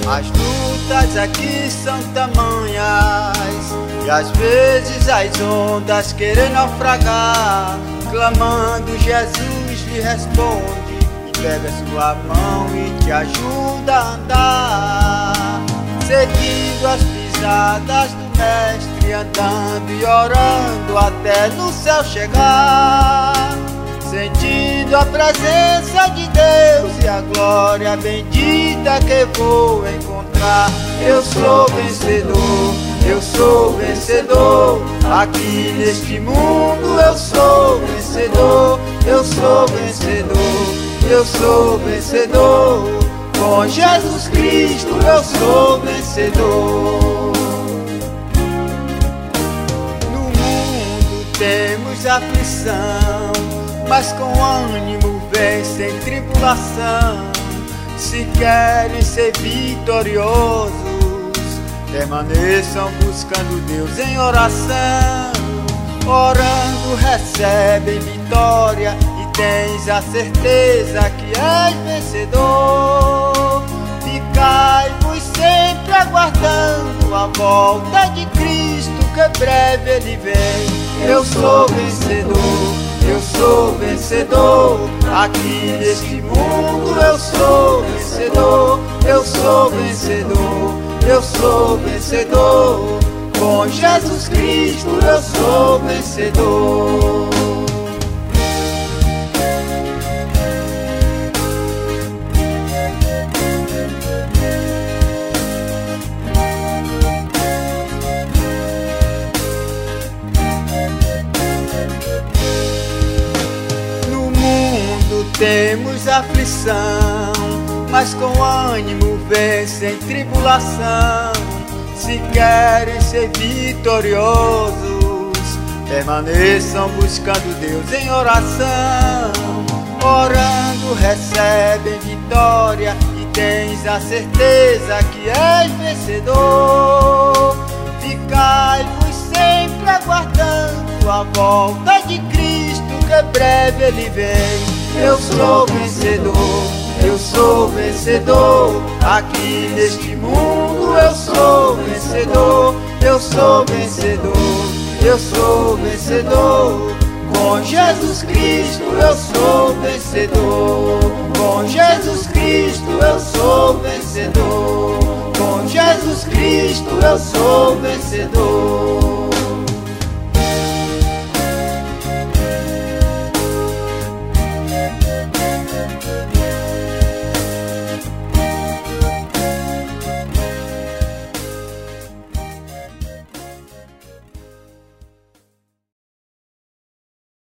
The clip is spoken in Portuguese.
As lutas aqui são tamanhas e às vezes as ondas querem naufragar. Clamando, Jesus lhe responde e pega sua mão e te ajuda a andar. Seguindo as pisadas do Mestre, andando e orando até no céu chegar. Sentindo a presença de Deus e a glória bendita que vou encontrar. Eu sou vencedor, eu sou vencedor. Aqui neste mundo eu sou vencedor, eu sou vencedor, eu sou vencedor. Com Jesus Cristo eu sou vencedor. No mundo temos aflição, mas com ânimo vence em tribulação. Se querem ser vitoriosos, permaneçam buscando Deus em oração. Orando recebem vitória e tens a certeza que és vencedor. Ficai-vos sempre aguardando a volta de Cristo, que breve Ele vem. Eu sou vencedor, eu sou vencedor. Aqui neste mundo eu sou vencedor, eu sou vencedor, eu sou vencedor. Com Jesus Cristo eu sou vencedor. Temos aflição, mas com ânimo vence em tribulação. Se querem ser vitoriosos, permaneçam buscando Deus em oração. Orando recebem vitória e tens a certeza que és vencedor. Ficai-vos sempre aguardando a volta de Cristo, que breve Ele vem. Eu sou vencedor, eu sou vencedor. Aqui neste mundo eu sou vencedor, eu sou vencedor, eu sou vencedor. Com Jesus Cristo eu sou vencedor, com Jesus Cristo eu sou vencedor, com Jesus Cristo eu sou vencedor.